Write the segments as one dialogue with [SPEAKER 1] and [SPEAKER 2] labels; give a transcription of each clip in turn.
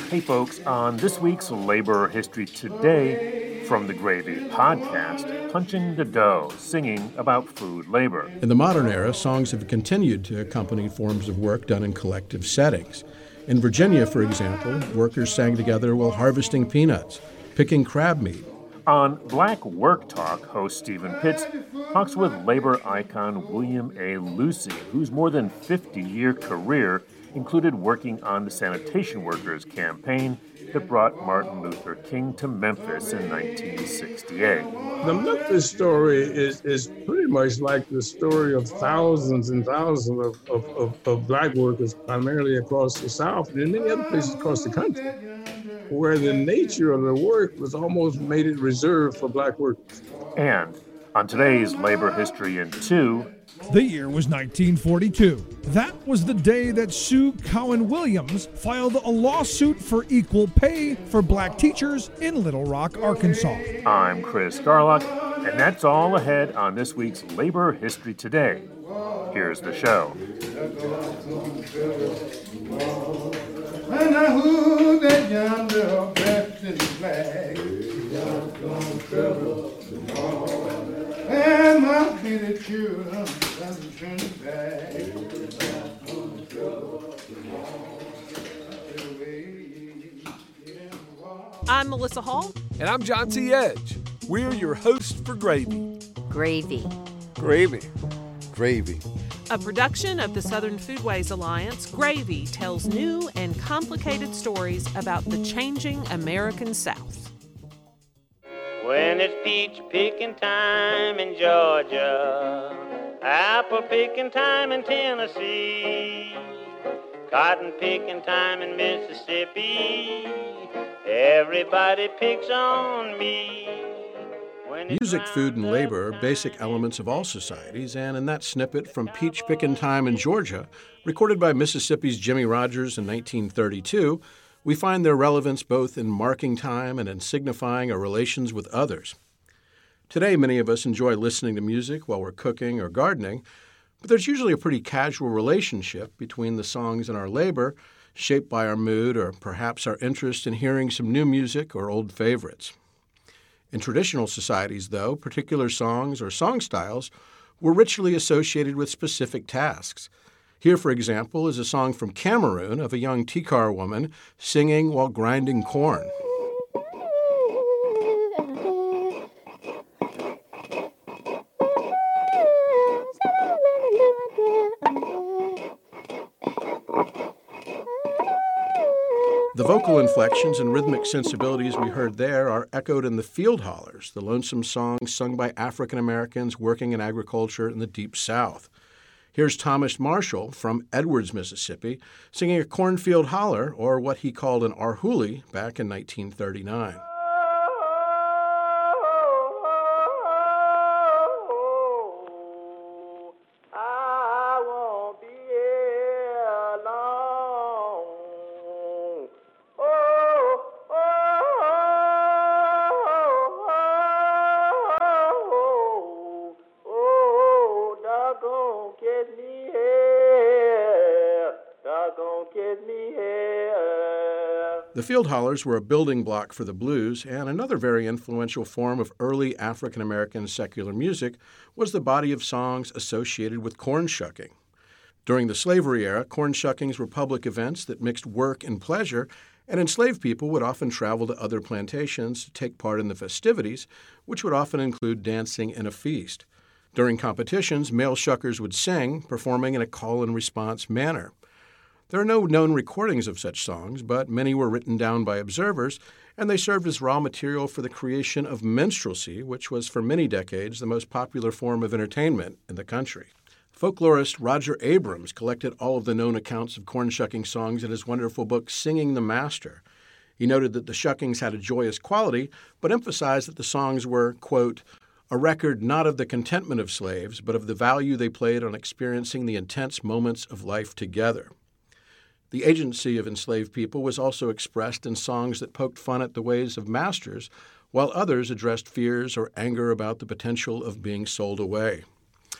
[SPEAKER 1] Hey folks, on this week's Labor History Today from the Gravy podcast, Punching the Dough, singing about food labor.
[SPEAKER 2] In the modern era, songs have continued to accompany forms of work done in collective settings. In Virginia, for example, workers sang together while harvesting peanuts, picking crab meat.
[SPEAKER 1] On Black Work Talk, host Stephen Pitts talks with labor icon William A. Lucey, whose more than 50-year career included working on the sanitation workers campaign that brought Martin Luther King to Memphis in 1968.
[SPEAKER 3] The Memphis story is pretty much like the story of thousands and thousands of black workers, primarily across the South and in many other places across the country, where the nature of the work was almost made it reserved for black workers.
[SPEAKER 1] And on today's Labor History in 2,
[SPEAKER 4] the year was 1942. That was the day that Sue Cowan Williams filed a lawsuit for equal pay for black teachers in Little Rock, Arkansas.
[SPEAKER 1] I'm Chris Garlock, and that's all ahead on this week's Labor History Today. Here's the show.
[SPEAKER 5] When I heard that yonder Baptist flag, and my pretty children turn back.
[SPEAKER 6] I'm Melissa Hall.
[SPEAKER 7] And I'm John T. Edge. We're your hosts for Gravy.
[SPEAKER 6] Gravy.
[SPEAKER 7] Gravy.
[SPEAKER 8] Gravy.
[SPEAKER 6] A production of the Southern Foodways Alliance, Gravy tells new and complicated stories about the changing American South.
[SPEAKER 9] When it's peach picking time in Georgia, apple picking time in Tennessee, cotton picking time in Mississippi, everybody picks on me.
[SPEAKER 2] Music, food, and labor are basic elements of all societies, and in that snippet from Peach Pickin' Time in Georgia, recorded by Mississippi's Jimmie Rodgers in 1932, we find their relevance both in marking time and in signifying our relations with others. Today, many of us enjoy listening to music while we're cooking or gardening, but there's usually a pretty casual relationship between the songs and our labor, shaped by our mood or perhaps our interest in hearing some new music or old favorites. In traditional societies, though, particular songs or song styles were ritually associated with specific tasks. Here, for example, is a song from Cameroon of a young Tikar woman singing while grinding corn. The vocal inflections and rhythmic sensibilities we heard there are echoed in the Field Hollers, the lonesome songs sung by African Americans working in agriculture in the Deep South. Here's Thomas Marshall from Edwards, Mississippi, singing a cornfield holler, or what he called an arhoolie, back in 1939. The Field Hollers were a building block for the blues, and another very influential form of early African-American secular music was the body of songs associated with corn shucking. During the slavery era, corn shuckings were public events that mixed work and pleasure, and enslaved people would often travel to other plantations to take part in the festivities, which would often include dancing and a feast. During competitions, male shuckers would sing, performing in a call-and-response manner. There are no known recordings of such songs, but many were written down by observers, and they served as raw material for the creation of minstrelsy, which was for many decades the most popular form of entertainment in the country. Folklorist Roger Abrams collected all of the known accounts of corn shucking songs in his wonderful book, Singing the Master. He noted that the shuckings had a joyous quality, but emphasized that the songs were, quote, a record not of the contentment of slaves, but of the value they played on experiencing the intense moments of life together. The agency of enslaved people was also expressed in songs that poked fun at the ways of masters, while others addressed fears or anger about the potential of being sold away.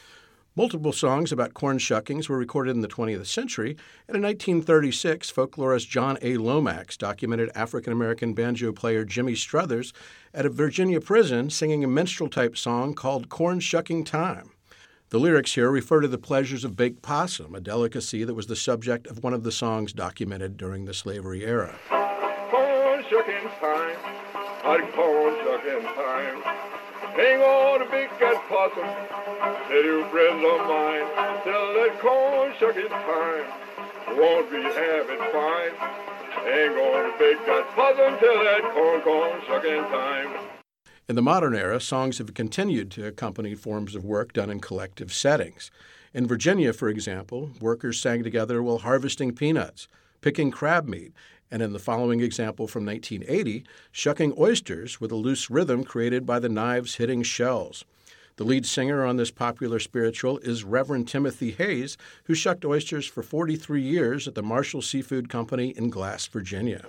[SPEAKER 2] Multiple songs about corn shuckings were recorded in the 20th century, and in 1936, folklorist John A. Lomax documented African-American banjo player Jimmy Struthers at a Virginia prison singing a minstrel-type song called Corn Shucking Time. The lyrics here refer to the pleasures of baked possum, a delicacy that was the subject of one of the songs documented during the slavery era.
[SPEAKER 8] Corn shucking time, corn shucking time. Hang on a big cat possum, tell you friends of mine, tell that corn shucking time, won't we have it fine? Hang on a big cat possum, tell that corn shucking time.
[SPEAKER 2] In the modern era, songs have continued to accompany forms of work done in collective settings. In Virginia, for example, workers sang together while harvesting peanuts, picking crab meat, and in the following example from 1980, shucking oysters with a loose rhythm created by the knives hitting shells. The lead singer on this popular spiritual is Reverend Timothy Hayes, who shucked oysters for 43 years at the Marshall Seafood Company in Glass, Virginia.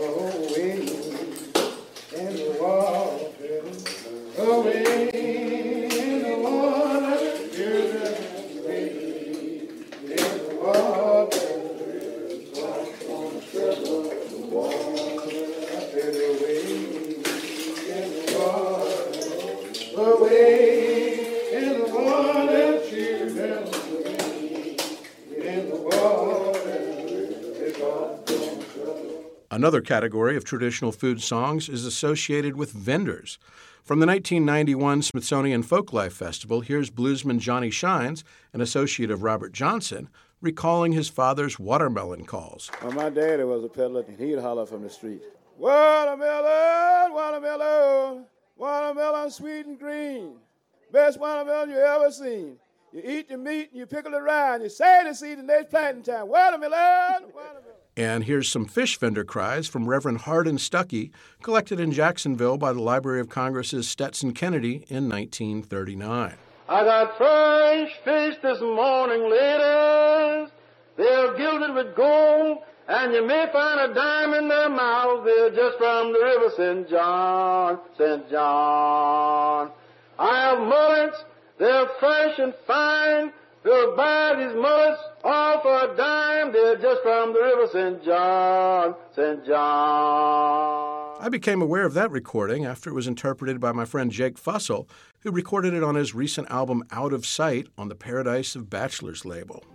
[SPEAKER 2] Another category of traditional food songs is associated with vendors. From the 1991 Smithsonian Folklife Festival, here's bluesman Johnny Shines, an associate of Robert Johnson, recalling his father's watermelon calls.
[SPEAKER 10] Well, my daddy was a peddler, and he'd holler from the street, "Watermelon, watermelon, watermelon sweet and green. Best watermelon you ever seen. You eat the meat and you pickle it around. You say the seed and next planting time. Watermelon, watermelon."
[SPEAKER 2] And here's some fish vendor cries from Reverend Hardin Stuckey, collected in Jacksonville by the Library of Congress's Stetson Kennedy in 1939.
[SPEAKER 11] I got fresh fish this morning, ladies. They're gilded with gold, and you may find a dime in their mouths. They're just from the river St. John, St. John. I have mullets, they're fresh and fine. We'll buy these mullets all for a dime. They're just from the river St. John, St. John.
[SPEAKER 2] I became aware of that recording after it was interpreted by my friend Jake Fussell, who recorded it on his recent album Out of Sight on the Paradise of Bachelors label.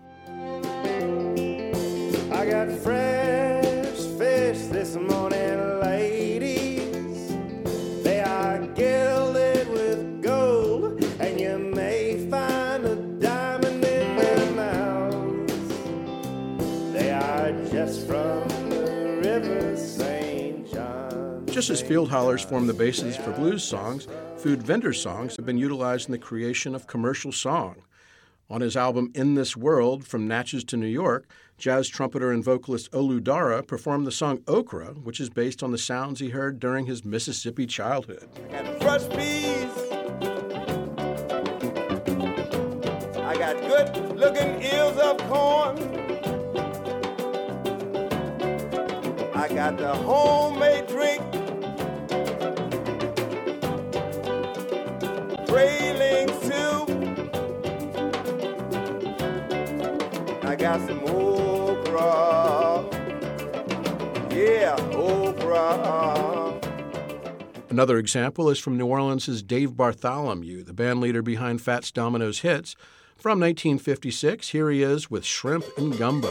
[SPEAKER 11] I got fresh fish this morning, ladies. They are gilded with gold, and you may find a diamond in their mouths. They are just from the river St. John.
[SPEAKER 2] Just as field hollers form the basis for blues songs, food vendor songs have been utilized in the creation of commercial song. On his album In This World, From Natchez to New York, jazz trumpeter and vocalist Olu Dara performed the song Okra, which is based on the sounds he heard during his Mississippi childhood.
[SPEAKER 11] I got fresh peas. I got good-looking ears of corn. I got the homemade drink. Trailing soup. I got some okra. Yeah, okra.
[SPEAKER 2] Another example is from New Orleans' Dave Bartholomew, the band leader behind Fats Domino's Hits. From 1956, here he is with Shrimp and Gumbo.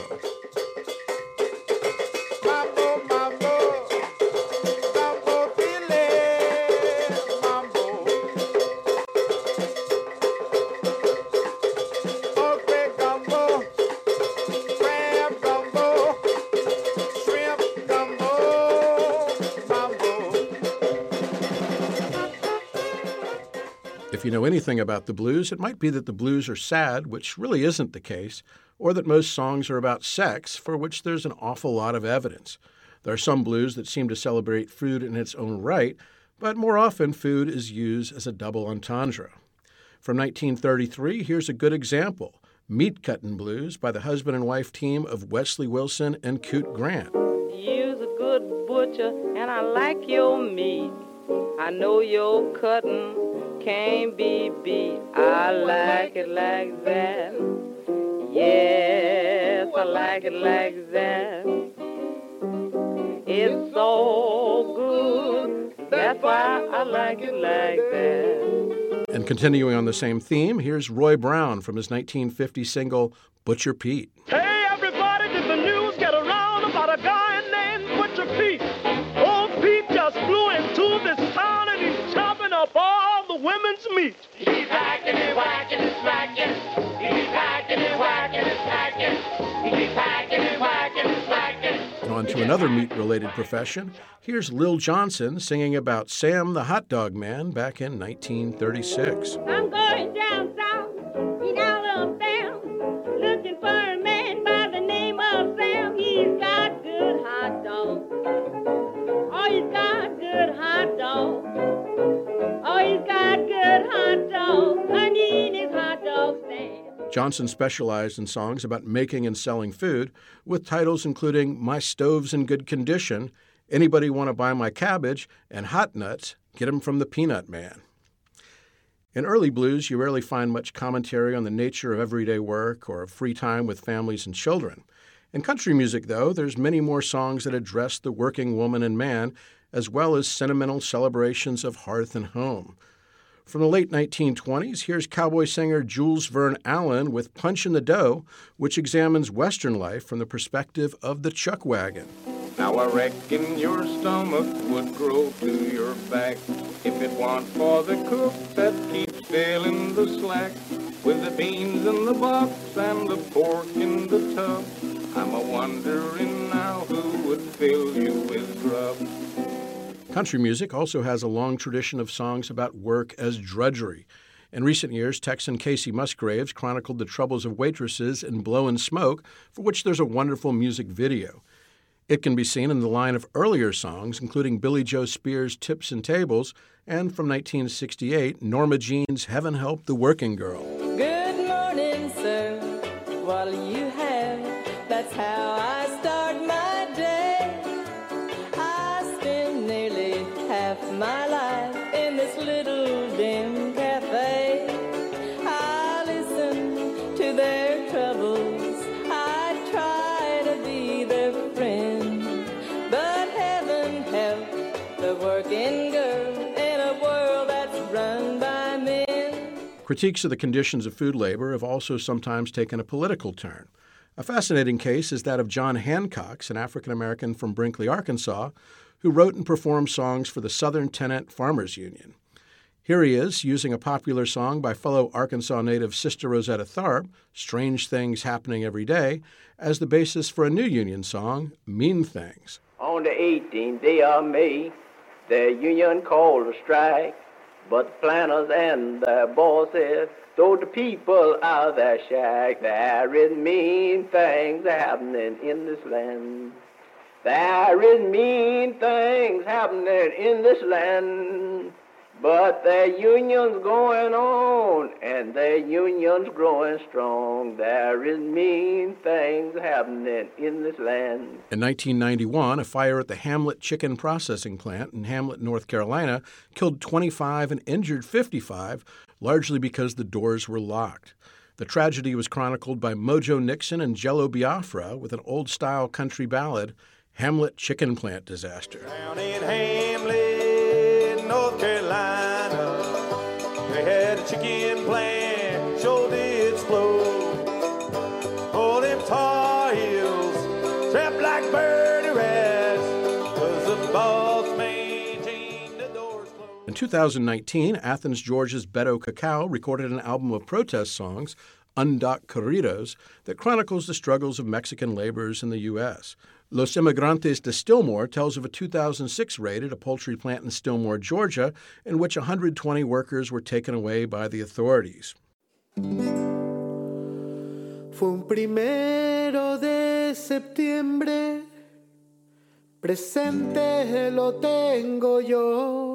[SPEAKER 2] If you know anything about the blues, it might be that the blues are sad, which really isn't the case, or that most songs are about sex, for which there's an awful lot of evidence. There are some blues that seem to celebrate food in its own right, but more often food is used as a double entendre. From 1933, here's a good example, Meat Cuttin' Blues by the husband and wife team of Wesley Wilson and Coot Grant.
[SPEAKER 12] You's a good butcher, and I like your meat. I know your cuttin'
[SPEAKER 9] can't be beat. I like it like that. Yes, I like it like that. It's so good. That's why I like it like that.
[SPEAKER 2] And continuing on the same theme, here's Roy Brown from his 1950 single, Butcher Pete.
[SPEAKER 11] Hey, everybody, did the news get around about a guy named Butcher Pete? Old Pete just flew into this town and he's chopping up all the women's meat. He's hacking and whacking and smacking. He's hacking and whacking and smacking. He's hacking and whacking and smacking.
[SPEAKER 2] On to another meat-related profession, here's Lil Johnson singing about Sam the Hot Dog Man back in 1936.
[SPEAKER 12] I'm going down south in Alabama, looking for a man by the name of Sam. He's got good hot dogs. Oh, he's got good hot dogs. Oh, he's got good hot dogs. Honey in his hot dog stand.
[SPEAKER 2] Johnson specialized in songs about making and selling food, with titles including My Stove's in Good Condition, Anybody Want to Buy My Cabbage, and Hot Nuts, Get 'em from the Peanut Man. In early blues, you rarely find much commentary on the nature of everyday work or of free time with families and children. In country music, though, there's many more songs that address the working woman and man, as well as sentimental celebrations of hearth and home. From the late 1920s, here's cowboy singer Jules Verne Allen with Punch in the Dough, which examines Western life from the perspective of the chuck wagon.
[SPEAKER 13] Now I reckon your stomach would grow to your back if it weren't for the cook that keeps filling the slack with the beans in the box and the pork in the tub. I'm a-wondering now who would fill you with grub.
[SPEAKER 2] Country music also has a long tradition of songs about work as drudgery. In recent years, Texan Casey Musgraves chronicled the troubles of waitresses in Blowin' Smoke, for which there's a wonderful music video. It can be seen in the line of earlier songs, including Billy Joe Spears' Tips and Tables, and from 1968, Norma Jean's Heaven Help the Working Girl.
[SPEAKER 14] Good morning, sir. What'll you have? That's how I start my day. I spend nearly half my life in this little dim cafe. I listen to their troubles. I try to be their friend. But heaven help the working girl in a world that's run by men.
[SPEAKER 2] Critiques of the conditions of food labor have also sometimes taken a political turn. A fascinating case is that of John Hancox, an African-American from Brinkley, Arkansas, who wrote and performed songs for the Southern Tenant Farmers Union. Here he is, using a popular song by fellow Arkansas native Sister Rosetta Tharpe, Strange Things Happening Every Day, as the basis for a new union song, Mean Things.
[SPEAKER 9] On the 18th day of May, the union called a strike, but the planters and the bosses told the people out of their shack, there is mean things happening in this land. There is mean things happening in this land. But the union's going on, and the union's growing strong. There is mean things happening in this land.
[SPEAKER 2] In 1991, a fire at the Hamlet Chicken Processing Plant in Hamlet, North Carolina, killed 25 and injured 55, largely because the doors were locked. The tragedy was chronicled by Mojo Nixon and Jello Biafra with an old-style country ballad, Hamlet Chicken Plant Disaster.
[SPEAKER 11] Down in Hamlet, North Carolina, they had a chicken plant, sure did explode. All them tar heels, trapped like birdie rats, 'cause the boss maintained the doors closed.
[SPEAKER 2] In 2019, Athens, Georgia's Beto Cacao recorded an album of protest songs, Undock Corridos, that chronicles the struggles of Mexican laborers in the U.S. Los Emigrantes de Stillmore tells of a 2006 raid at a poultry plant in Stillmore, Georgia, in which 120 workers were taken away by the authorities.
[SPEAKER 15] Fue un 1 de septiembre, presente lo tengo yo.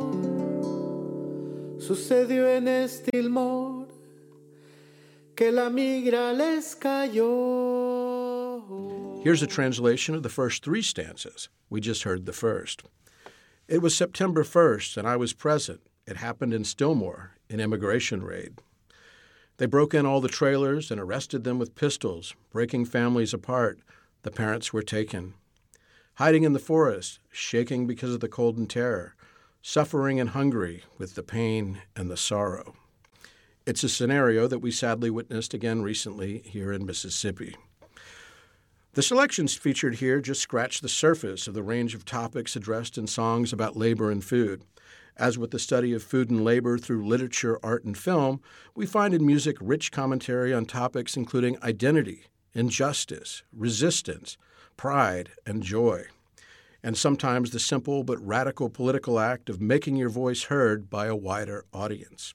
[SPEAKER 15] Sucedió en Stillmore que la migra les cayó.
[SPEAKER 2] Here's a translation of the first 3 stanzas. We just heard the first. It was September 1st, and I was present. It happened in Stillmore, an immigration raid. They broke in all the trailers and arrested them with pistols, breaking families apart. The parents were taken. Hiding in the forest, shaking because of the cold and terror, suffering and hungry with the pain and the sorrow. It's a scenario that we sadly witnessed again recently here in Mississippi. The selections featured here just scratch the surface of the range of topics addressed in songs about labor and food. As with the study of food and labor through literature, art, and film, we find in music rich commentary on topics including identity, injustice, resistance, pride, and joy, and sometimes the simple but radical political act of making your voice heard by a wider audience.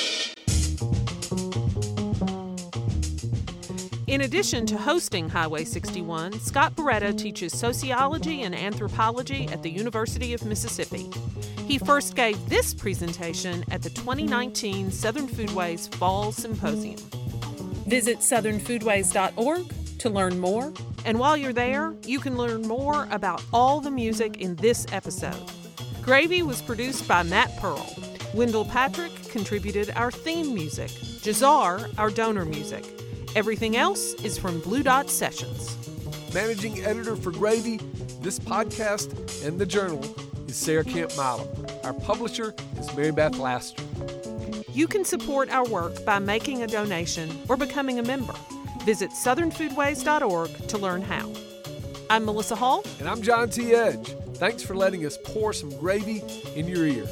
[SPEAKER 6] In addition to hosting Highway 61, Scott Barretta teaches sociology and anthropology at the University of Mississippi. He first gave this presentation at the 2019 Southern Foodways Fall Symposium. Visit southernfoodways.org to learn more, and while you're there, you can learn more about all the music in this episode. Gravy was produced by Matt Pearl. Wendell Patrick contributed our theme music. Jazar, our donor music. Everything else is from Blue Dot Sessions.
[SPEAKER 7] Managing editor for Gravy, this podcast, and the Journal is Sarah Kemp Milam. Our publisher is Mary Beth Laster.
[SPEAKER 6] You can support our work by making a donation or becoming a member. Visit southernfoodways.org to learn how. I'm Melissa Hall.
[SPEAKER 7] And I'm John T. Edge. Thanks for letting us pour some gravy in your ear.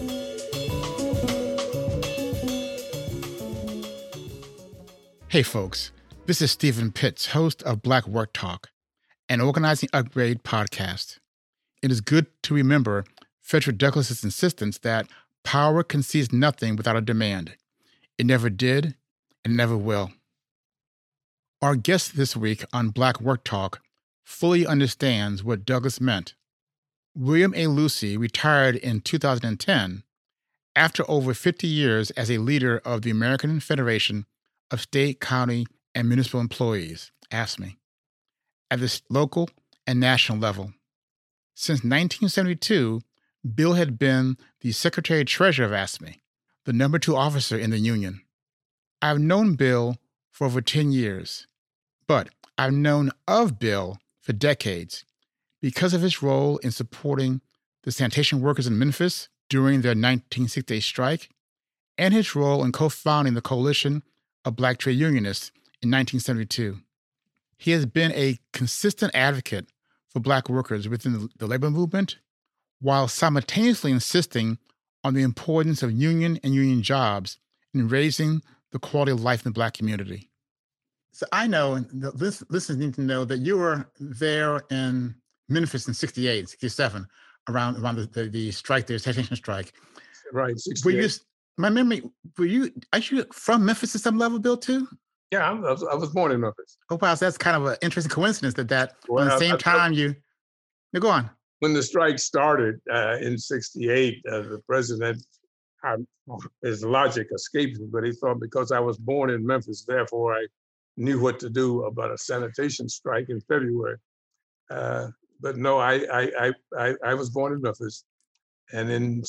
[SPEAKER 16] Hey folks, this is Stephen Pitts, host of Black Work Talk, an Organizing Upgrade podcast. It is good to remember Frederick Douglass's insistence that power concedes nothing without a demand. It never did and never will. Our guest this week on Black Work Talk fully understands what Douglass meant. William A. Lucey retired in 2010 after over 50 years as a leader of the American Federation of State, County, and Municipal Employees, AFSCME, at the local and national level. Since 1972, Bill had been the Secretary-Treasurer of AFSCME, the number 2 officer in the union. I've known Bill for over 10 years, but I've known of Bill for decades because of his role in supporting the sanitation workers in Memphis during their 1968 strike and his role in co-founding the Coalition of Black Trade Unionists in 1972. He has been a consistent advocate for Black workers within the labor movement, while simultaneously insisting on the importance of union and union jobs in raising the quality of life in the Black community. So I know, and listeners need to know, that you were there in Memphis in 68, 67, around the strike, the sanitation strike.
[SPEAKER 3] Right, 68.
[SPEAKER 16] Were you actually from Memphis at some level, Bill, too?
[SPEAKER 3] Yeah, I was born in Memphis.
[SPEAKER 16] Oh, wow. So that's kind of an interesting coincidence that on the same time you... No, go on.
[SPEAKER 3] When the strike started in 68, the president, his logic escaped me, but he thought because I was born in Memphis, therefore I knew what to do about a sanitation strike in February. But no, I was born in Memphis. And in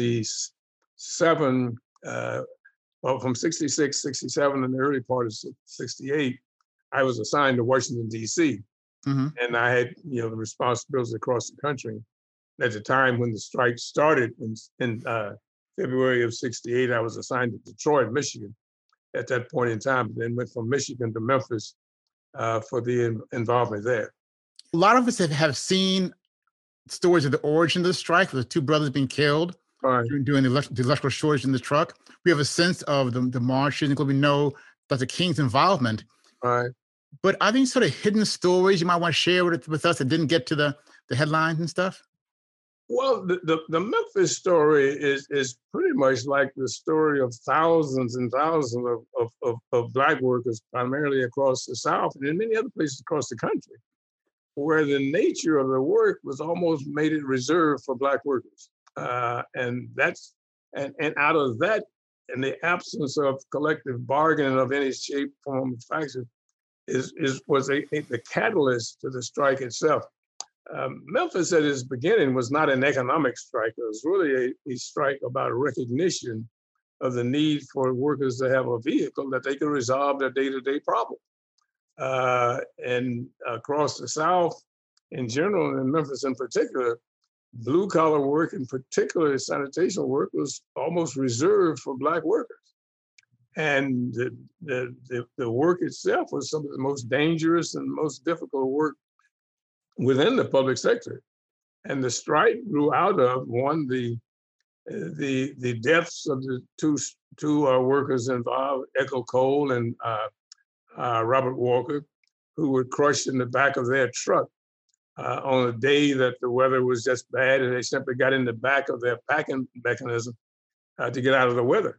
[SPEAKER 3] 67, from 66, 67, and the early part of 68, I was assigned to Washington, D.C. Mm-hmm. And I had, the responsibilities across the country. At the time when the strike started in February of 68, I was assigned to Detroit, Michigan at that point in time, then went from Michigan to Memphis for the involvement there.
[SPEAKER 16] A lot of us have seen stories of the origin of the strike, with the 2 brothers being killed during the electrical shortage in the truck. We have a sense of the marches, and we know Dr. King's involvement.
[SPEAKER 3] Right.
[SPEAKER 16] But are there sort of hidden stories you might want to share with us that didn't get to the headlines and stuff?
[SPEAKER 3] Well, the Memphis story is pretty much like the story of thousands and thousands of Black workers, primarily across the South and in many other places across the country, where the nature of the work was almost made it reserved for Black workers. And out of that, in the absence of collective bargaining of any shape, form, or fashion, was the catalyst to the strike itself. Memphis at its beginning was not an economic strike. It was really a strike about recognition of the need for workers to have a vehicle that they can resolve their day-to-day problem. And across the South in general, and Memphis in particular, blue-collar work, and particularly sanitation work, was almost reserved for Black workers. And the work itself was some of the most dangerous and most difficult work within the public sector. And the strike grew out of, one, the deaths of the two workers involved, Echo Cole and Robert Walker, who were crushed in the back of their truck on a day that the weather was just bad, and they simply got in the back of their packing mechanism to get out of the weather.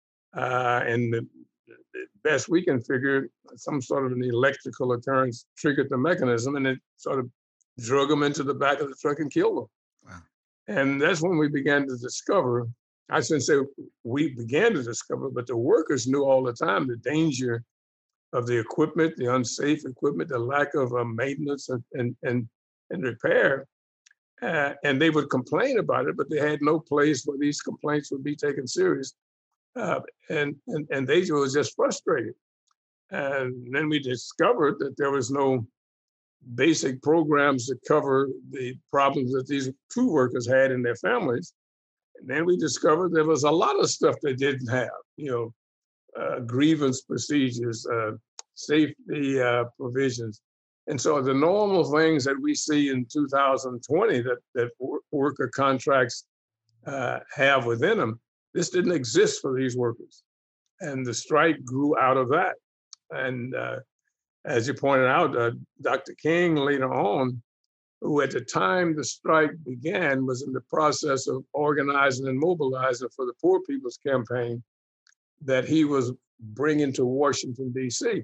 [SPEAKER 3] And the best we can figure, some sort of an electrical occurrence triggered the mechanism, and it sort of drug them into the back of the truck and killed them. Wow. And that's when we began to discover, I shouldn't say we began to discover, but the workers knew all the time the danger of the equipment, the unsafe equipment, the lack of maintenance and repair. And they would complain about it, but they had no place where these complaints would be taken serious. And they were just frustrated. And then we discovered that there was no basic programs to cover the problems that these two workers had in their families. And then we discovered there was a lot of stuff they didn't have, grievance procedures, safety provisions. And so the normal things that we see in 2020 that worker contracts have within them, this didn't exist for these workers. And the strike grew out of that. And as you pointed out, Dr. King later on, who at the time the strike began was in the process of organizing and mobilizing for the Poor People's Campaign that he was bringing to Washington, D.C.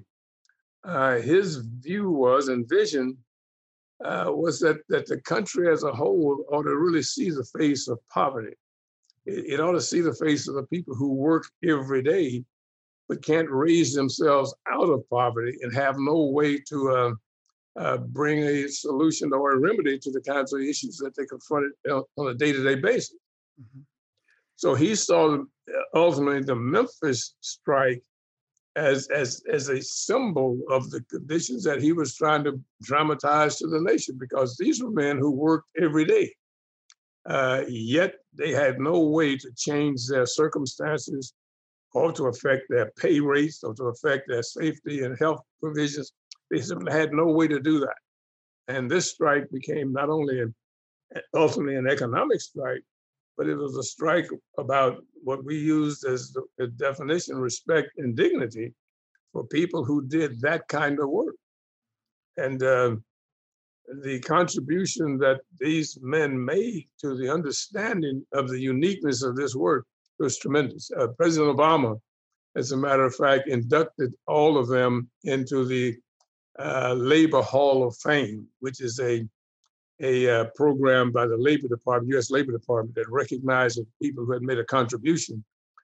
[SPEAKER 3] His view was, and vision, was that the country as a whole ought to really see the face of poverty. It ought to see the face of the people who work every day, but can't raise themselves out of poverty and have no way to bring a solution or a remedy to the kinds of issues that they confronted on a day-to-day basis. Mm-hmm. So he saw ultimately the Memphis strike as a symbol of the conditions that he was trying to dramatize to the nation, because these were men who worked every day. Yet they had no way to change their circumstances or to affect their pay rates or to affect their safety and health provisions. They simply had no way to do that. And this strike became not only ultimately an economic strike, but it was a strike about what we used as the definition, respect and dignity for people who did that kind of work. And the contribution that these men made to the understanding of the uniqueness of this work was tremendous. President Obama, as a matter of fact, inducted all of them into the Labor Hall of Fame, which is a program by the Labor Department, U.S. Labor Department, that recognizes people who had made a contribution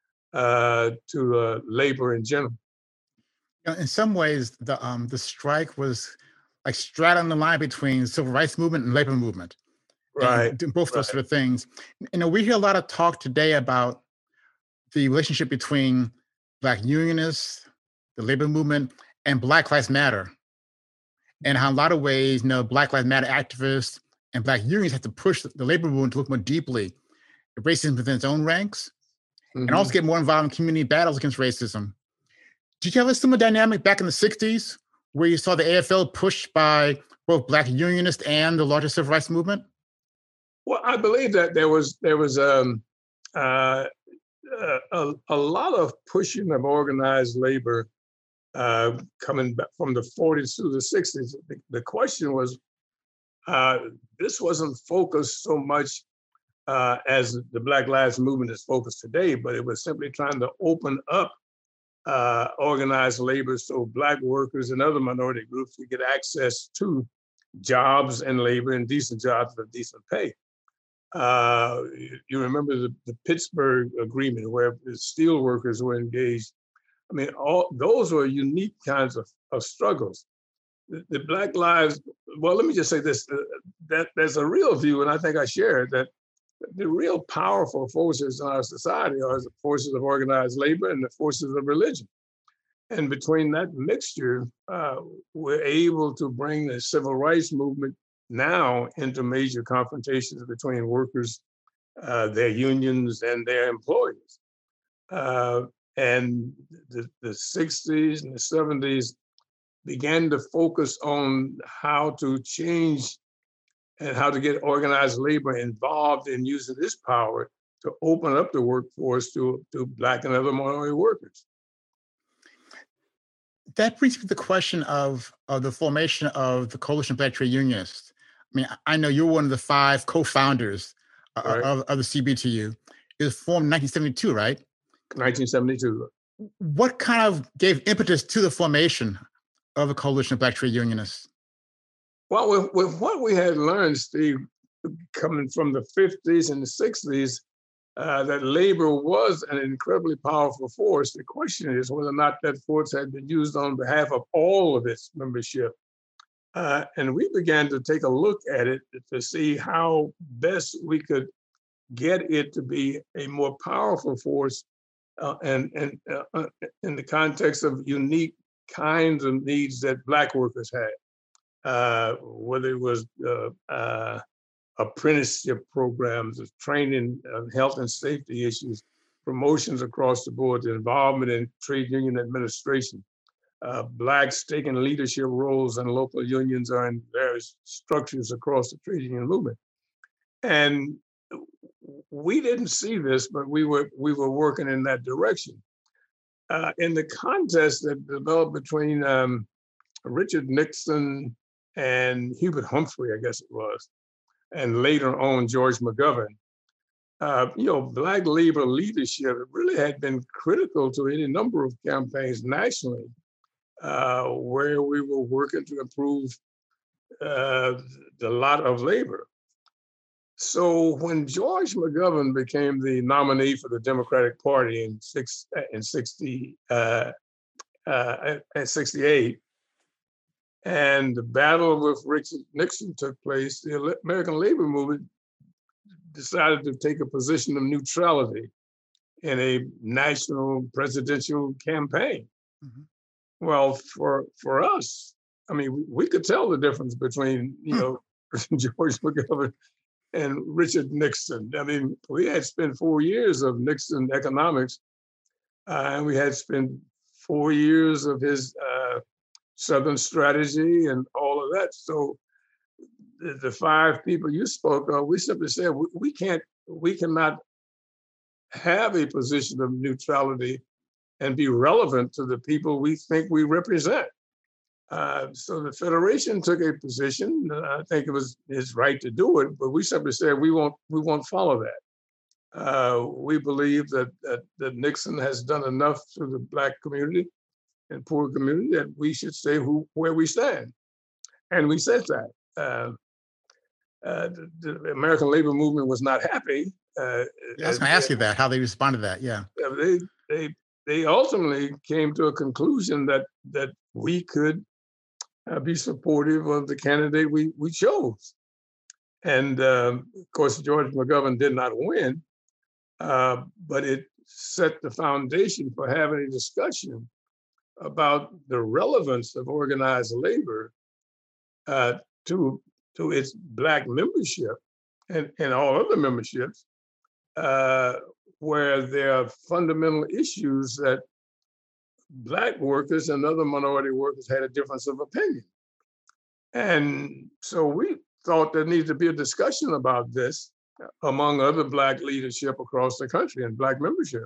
[SPEAKER 3] to labor in general.
[SPEAKER 16] In some ways, the strike was like straddling the line between civil rights movement and labor movement.
[SPEAKER 3] Right.
[SPEAKER 16] And both those sort of things. We hear a lot of talk today about the relationship between Black unionists, the labor movement, and Black Lives Matter. And how in a lot of ways, Black Lives Matter activists and Black unions have to push the labor movement to look more deeply at racism within its own ranks, and also get more involved in community battles against racism. Did you have a similar dynamic back in the 60s where you saw the AFL pushed by both Black unionists and the larger civil rights movement?
[SPEAKER 3] Well, I believe that there was a lot of pushing of organized labor coming back from the 40s to the 60s. The question was, this wasn't focused so much as the Black Lives Movement is focused today, but it was simply trying to open up organized labor so Black workers and other minority groups could get access to jobs and labor and decent jobs for decent pay. You remember the Pittsburgh Agreement, where the steel workers were engaged. I mean, all those were unique kinds of struggles. The Black Lives, well, let me just say this, that there's a real view, and I think I share it, that the real powerful forces in our society are the forces of organized labor and the forces of religion. And between that mixture, we're able to bring the civil rights movement now into major confrontations between workers, their unions, and their employers. And the 60s and the 70s began to focus on how to change and how to get organized labor involved in using this power to open up the workforce to Black and other minority workers.
[SPEAKER 16] That brings me to the question of the formation of the Coalition of Black Trade Unionists. I mean, I know you're one of the 5 co-founders of the CBTU. It was formed in 1972, right?
[SPEAKER 3] 1972.
[SPEAKER 16] What kind of gave impetus to the formation of the Coalition of Black Trade Unionists?
[SPEAKER 3] Well, with what we had learned, Steve, coming from the 50s and the 60s, that labor was an incredibly powerful force. The question is whether or not that force had been used on behalf of all of its membership. And we began to take a look at it to see how best we could get it to be a more powerful force and in the context of unique kinds of needs that Black workers had, whether it was apprenticeship programs, training on health and safety issues, promotions across the board, the involvement in trade union administration, Blacks taking leadership roles in local unions or in various structures across the trade union movement. And we didn't see this, but we were working in that direction. In the contest that developed between Richard Nixon and Hubert Humphrey, I guess it was, and later on George McGovern, Black labor leadership really had been critical to any number of campaigns nationally, where we were working to improve the lot of labor. So when George McGovern became the nominee for the Democratic Party in 68, and the battle with Richard Nixon took place, the American labor movement decided to take a position of neutrality in a national presidential campaign. Mm-hmm. Well, for us, I mean, we could tell the difference between, George McGovern and Richard Nixon. I mean, we had spent 4 years of Nixon economics, and we had spent 4 years of his Southern strategy and all of that. So the 5 people you spoke of, we simply said, we cannot have a position of neutrality and be relevant to the people we think we represent. So the Federation took a position. I think it was his right to do it, but we simply said we won't follow that. We believe that Nixon has done enough for the Black community and poor community that we should say where we stand, and we said that. The American labor movement was not happy.
[SPEAKER 16] I was going to ask you that, how they responded to that. Yeah,
[SPEAKER 3] they ultimately came to a conclusion that we could be supportive of the candidate we chose. And of course, George McGovern did not win, but it set the foundation for having a discussion about the relevance of organized labor to its Black membership and all other memberships, where there are fundamental issues that Black workers and other minority workers had a difference of opinion. And so we thought there needed to be a discussion about this among other Black leadership across the country and Black membership.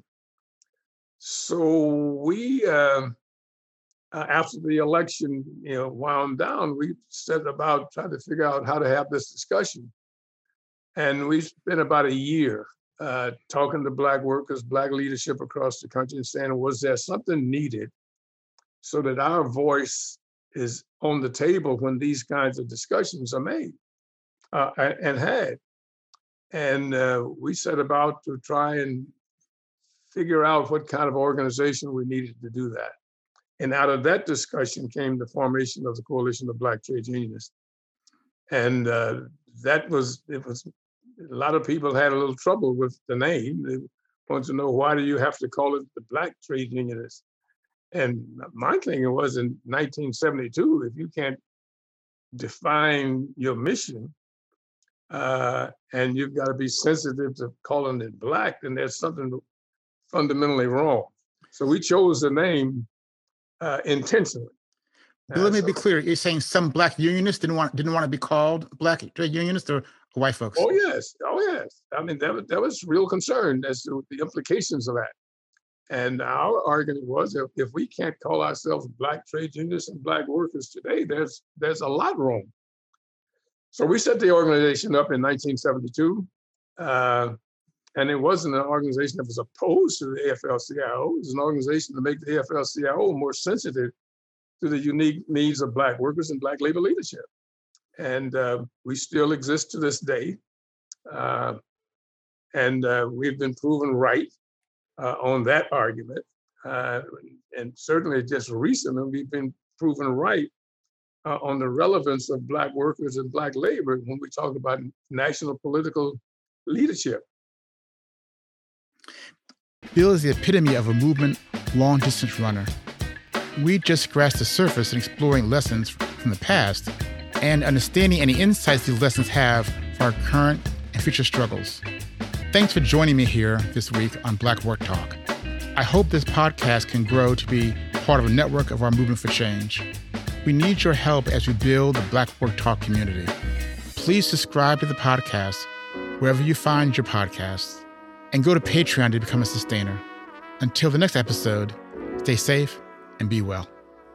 [SPEAKER 3] So we, after the election wound down, we set about trying to figure out how to have this discussion. And we spent about a year talking to Black workers, Black leadership across the country, and saying, was there something needed so that our voice is on the table when these kinds of discussions are made and had. And we set about to try and figure out what kind of organization we needed to do that. And out of that discussion came the formation of the Coalition of Black Trade Unionists. And it was a lot of people had a little trouble with the name. They wanted to know, why do you have to call it the Black Trade Unionists? And my thinking was, in 1972, if you can't define your mission, and you've got to be sensitive to calling it black, then there's something fundamentally wrong. So we chose the name intentionally.
[SPEAKER 16] But let me be clear. You're saying some black unionists didn't want to be called black trade unionists, or white folks?
[SPEAKER 3] Oh yes. I mean, that was real concern as to the implications of that. And our argument was, if we can't call ourselves black trade unionists and black workers today, there's a lot wrong. So we set the organization up in 1972, and it wasn't an organization that was opposed to the AFL-CIO. It was an organization to make the AFL-CIO more sensitive to the unique needs of black workers and black labor leadership. And we still exist to this day. And we've been proven right on that argument. And certainly just recently, we've been proven right on the relevance of black workers and black labor when we talk about national political leadership.
[SPEAKER 16] Bill is the epitome of a movement long-distance runner. We just scratched the surface in exploring lessons from the past and understanding any insights these lessons have for our current and future struggles. Thanks for joining me here this week on Black Work Talk. I hope this podcast can grow to be part of a network of our movement for change. We need your help as we build the Black Work Talk community. Please subscribe to the podcast wherever you find your podcasts, and go to Patreon to become a sustainer. Until the next episode, stay safe and be well.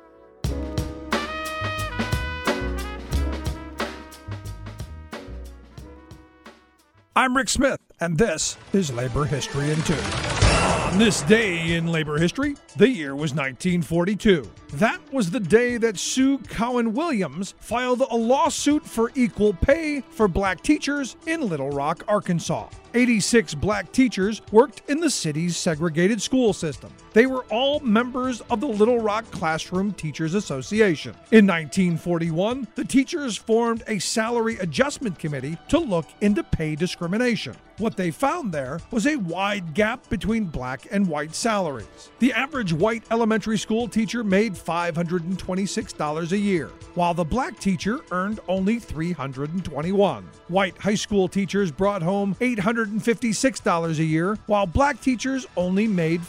[SPEAKER 4] I'm Rick Smith, and this is Labor History in 2. On this day in labor history, the year was 1942. That was the day that Sue Cowan Williams filed a lawsuit for equal pay for black teachers in Little Rock, Arkansas. 86 black teachers worked in the city's segregated school system. They were all members of the Little Rock Classroom Teachers Association. In 1941, the teachers formed a salary adjustment committee to look into pay discrimination. What they found there was a wide gap between black and white salaries. The average white elementary school teacher made $526 a year, while the black teacher earned only $321. White high school teachers brought home $856 a year, while black teachers only made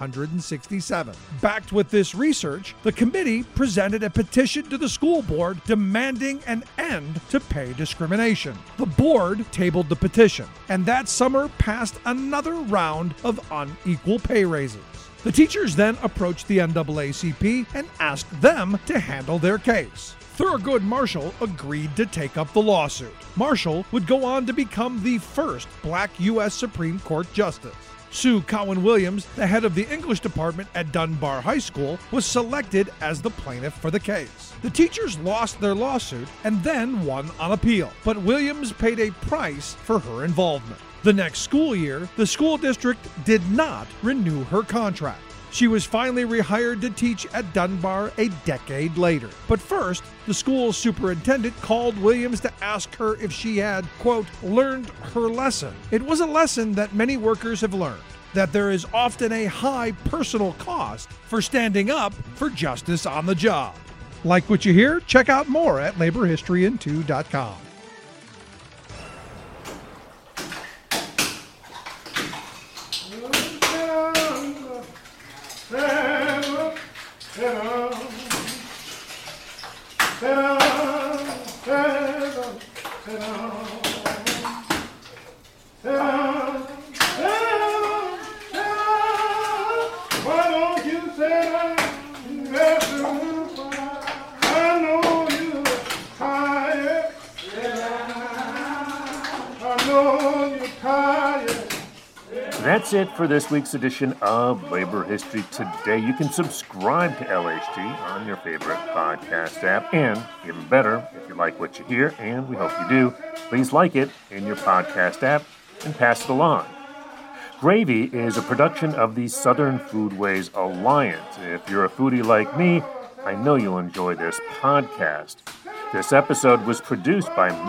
[SPEAKER 4] $567. Backed with this research, the committee presented a petition to the school board demanding an end to pay discrimination. The board tabled the petition, and that summer passed another round of unequal pay raises. The teachers then approached the NAACP and asked them to handle their case. Thurgood Marshall agreed to take up the lawsuit. Marshall would go on to become the first black U.S. Supreme Court justice. Sue Cowan Williams, the head of the English department at Dunbar High School, was selected as the plaintiff for the case. The teachers lost their lawsuit and then won on appeal, but Williams paid a price for her involvement. The next school year, the school district did not renew her contract. She was finally rehired to teach at Dunbar a decade later. But first, the school's superintendent called Williams to ask her if she had, quote, learned her lesson. It was a lesson that many workers have learned, that there is often a high personal cost for standing up for justice on the job. Like what you hear? Check out more at laborhistoryin2.com.
[SPEAKER 1] That's it for this week's edition of Labor History Today. You can subscribe to LHT on your favorite podcast app, and even better, if you like what you hear, and we hope you do, please like it in your podcast app and pass it along. Gravy is a production of the Southern Foodways Alliance. If you're a foodie like me, I know you'll enjoy this podcast. This episode was produced by Matt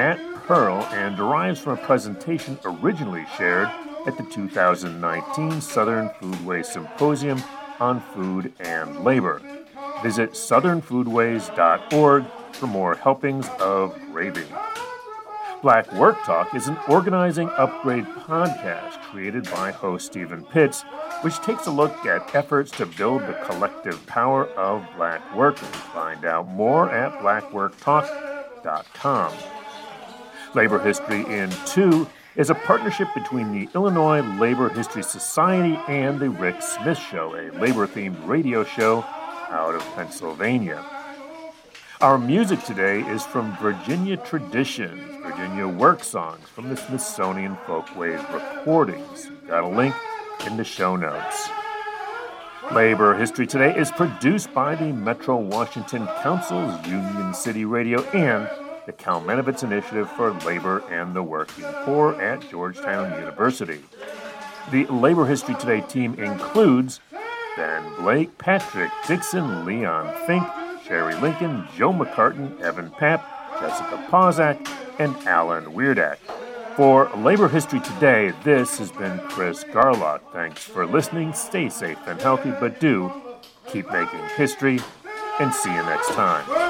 [SPEAKER 1] Pearl and derives from a presentation originally shared at the 2019 Southern Foodways Symposium on Food and Labor. Visit southernfoodways.org for more helpings of gravy. Black Work Talk is an organizing upgrade podcast created by host Stephen Pitts, which takes a look at efforts to build the collective power of black workers. Find out more at blackworktalk.com. Labor History in 2 is a partnership between the Illinois Labor History Society and The Rick Smith Show, a labor-themed radio show out of Pennsylvania. Our music today is from Virginia Traditions, Virginia work songs from the Smithsonian Folkways recordings. We've got a link in the show notes. Labor History Today is produced by the Metro Washington Council's Union City Radio and the Kalmanovitz Initiative for Labor and the Working Poor at Georgetown University. The Labor History Today team includes Ben Blake, Patrick Dixon, Leon Fink, Sherry Lincoln, Joe McCartan, Evan Papp, Jessica Pozak, and Alan Weirdak. For Labor History Today, this has been Chris Garlock. Thanks for listening. Stay safe and healthy, but do keep making history, and see you next time.